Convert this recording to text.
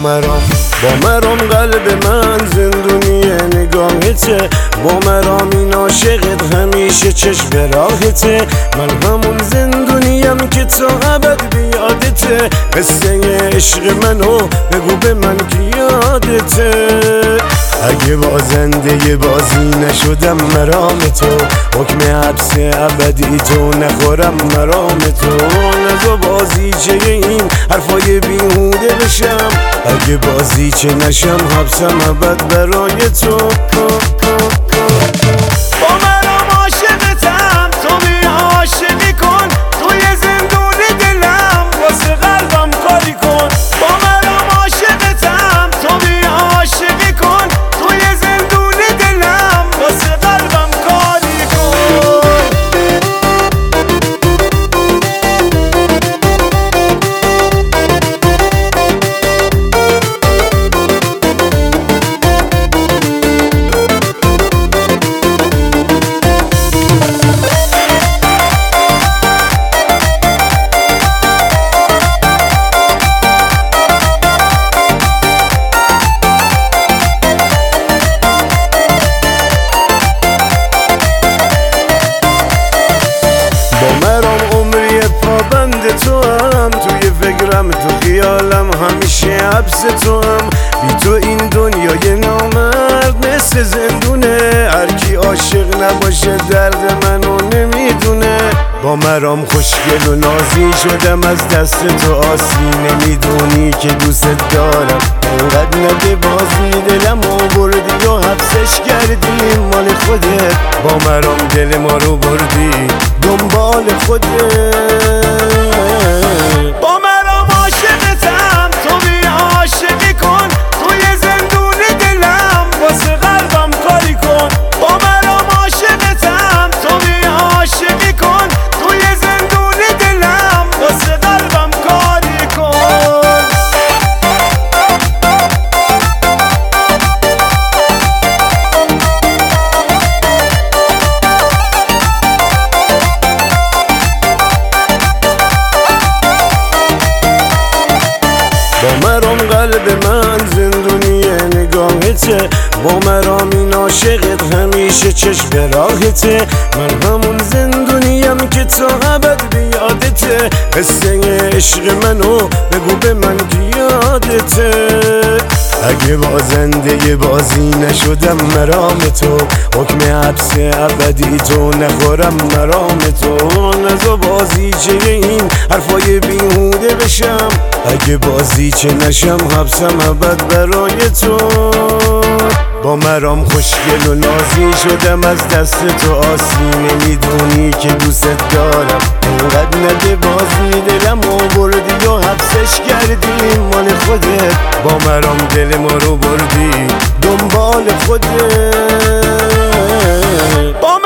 با مرام قلب من زندونی نگاهته، با مرام این عاشقت همیشه چشم راهته. من همون زندونیم که تا ابد بیادته، قصه عشق منو بگو به من که یادته. اگه بازنده بازی نشدم مرام تو، حکم حبس ابدی تو نخورم مرام تو. نزا بازی چه این حرفای بیهوده بشم، اگه بازی چه نشم حبسم ابد برای تو. با مرام عاشقتم، تو بی عاشقی کن، توی زندون دلم واسه قلبم کاری کن. با مرام عاشقتم، تو بی عاشقی کن، توی زندون دلم واسه قلبم کاری کن. تو هم توی فکرم، تو خیالم همیشه حبس تو هم. بی تو این دنیای نامرد مثل زندونه، هرکی عاشق نباشه درد منو نمیدونه. با مرام خوشگل و نازی شدم، از دست تو آسی نمیدونی که دوست دارم. انقدر نده بازی دلم آوردی و حبسش کردی مال خودت. با مرام دل ما رو بردی دنبال خودت. با مرام عاشقتم، تو بی عاشقی کن، توی زندون دلم واسه قلبم کاری کن. با مرام عاشقتم، تو بی عاشقی کن، توی زندون دلم واسه قلبم کاری کن. با مرام قلب من زندونی نگاهته، با مرام این عاشقت همیشه چشم راهته. من همون زندونیم که تا ابد بیادته، قصه عشق منو بگو به من که یادته. اگه بازنده بازی نشدم مرام تو، حکم حبس ابدی تو نخورم مرام تو. نزا بازی چه این حرفای بیهوده بشم، اگه بازی چه نشم حبسم ابد برای تو. با مرام خوشگل و نازی شدم، از دست تو آسی نمیدونی که دوست دارم. انقدر نده بازی دلم آوردی و حبسش کردی مال خودت. با مرام دل ما رو بردی دنبال خودت.